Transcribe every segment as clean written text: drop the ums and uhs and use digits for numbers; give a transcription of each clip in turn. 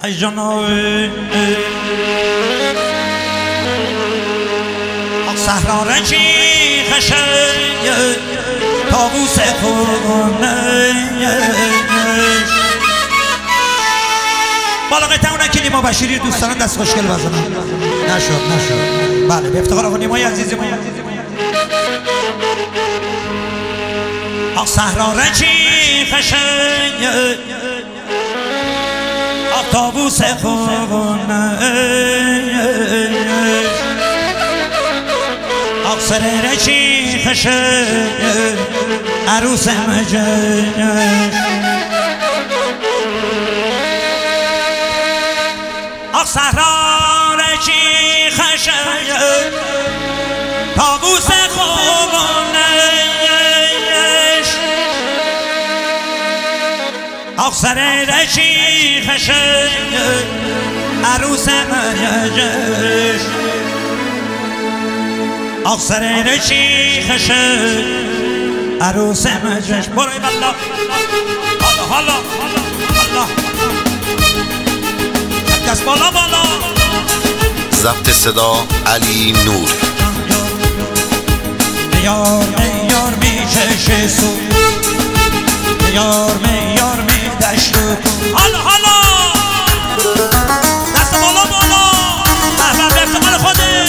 جنوی صحرا رچی خشه طاووس خونه بالا قطعونه که نیما بشیری دوستان دست خوشگل بزنن. نشد بله به افتخار آقا نیمای عزیز ما. صحرا رچی خشه طاووس خونه سر رچی خشه عروس مجنش صحرا رچی خشه طاووس خونش سر رچی خشه عروس مجنش سر رچی خشه عروس مجنش برای بالله حالا دست بالا ضبط صدا علی نور. میار میچشه سو میار میدشت حالا دست بالا محبت به افتخار خوده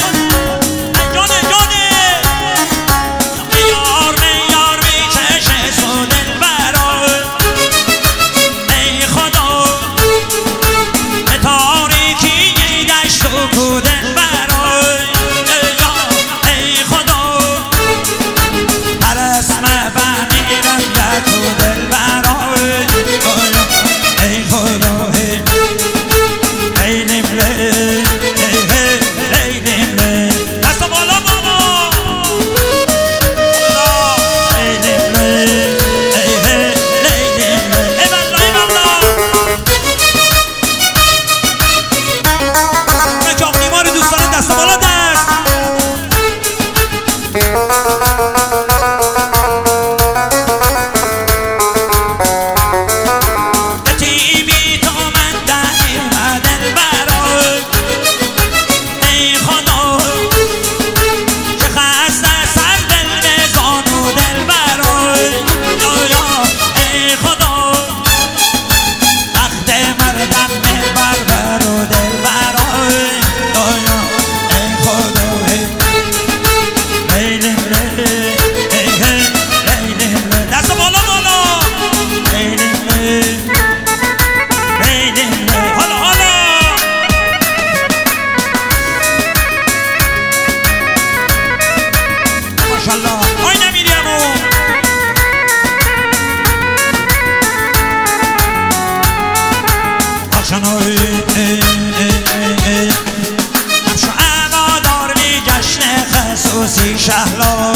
شهلا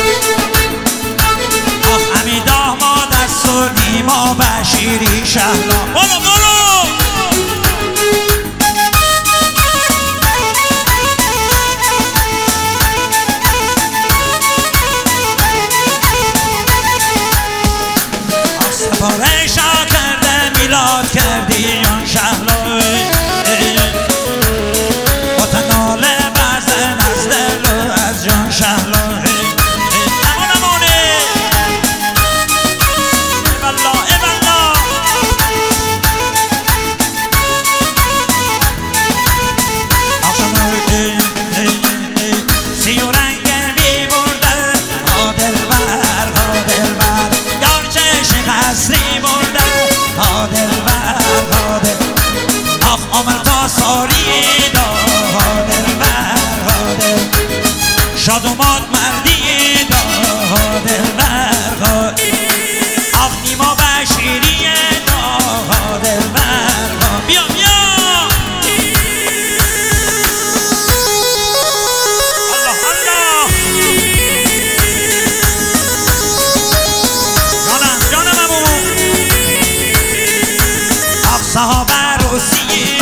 امی داماد است و نیما بشیری شهلا برو سپارشا کرده میلاد کردی یان شهلا شادومات مردی دادر برها آخ نیما بشیری دادر برها بیا جانم امو آخ صحابه روسیه